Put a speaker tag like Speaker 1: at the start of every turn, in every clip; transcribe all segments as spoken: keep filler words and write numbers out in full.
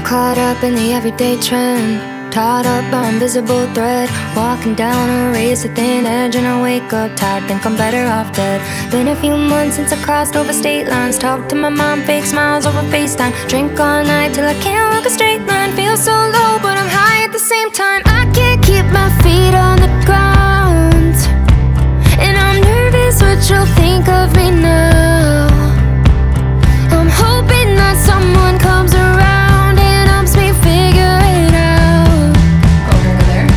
Speaker 1: caught up in the everyday trend, tied up by invisible thread, walking down a razor thin edge, and I wake up tired, think I'm better off dead. Been a few months since I crossed over state lines, talked to my mom, fake smiles over FaceTime, drink all night till I can't walk a straight line. Feel so low, but I'm high at the same time. I can't keep my feet on the ground, and I'm nervous what you'll think of me now. I'm hoping that someone comes around and helps me figure it out. Over there?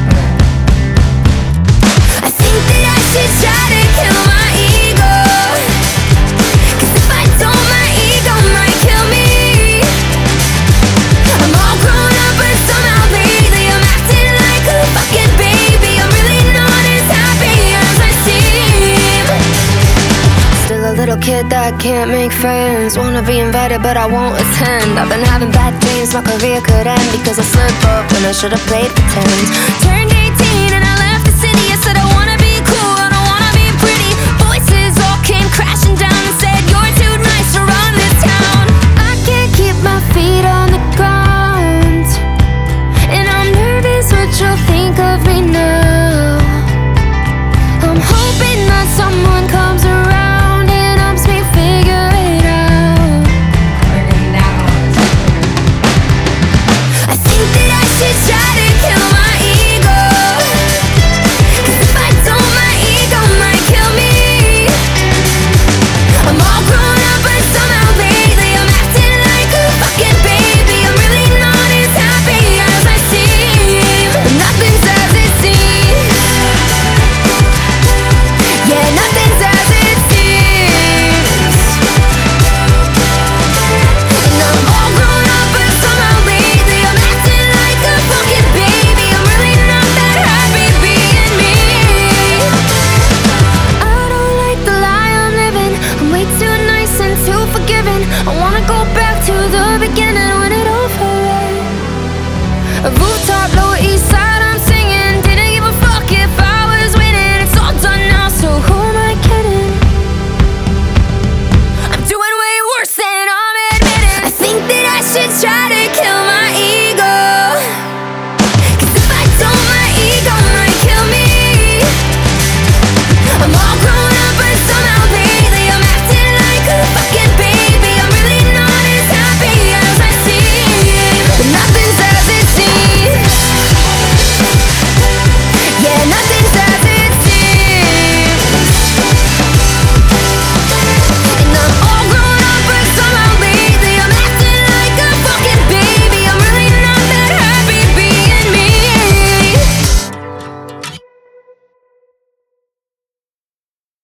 Speaker 1: Okay. I think that I should try to kill my ego, 'cause if I don't, my ego might kill me. I'm all grown up, but somehow lately I'm acting like a fucking baby. I'm really not as happy as I seem. Still a little kid that can't make friends, wanna be invited but I won't attend. I've been having bad dreams, my career could end because I slip up when I should've played pretend.